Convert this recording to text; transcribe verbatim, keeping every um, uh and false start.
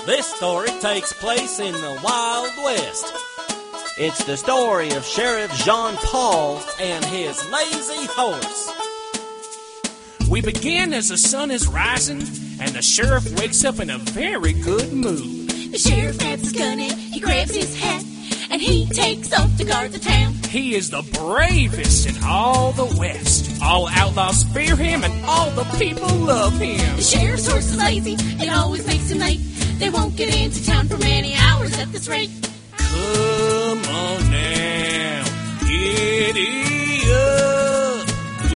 This story takes place in the Wild West. It's the story of Sheriff Jean Paul and his lazy horse. We begin as the sun is rising, and the sheriff wakes up in a very good mood. The sheriff grabs his gun and he grabs his hat, and he takes off to guard the town. He is the bravest in all the West. All outlaws fear him, and all the people love him. The sheriff's horse is lazy, it always makes him late. They won't get into town for many hours at this rate. Come on now, giddy up.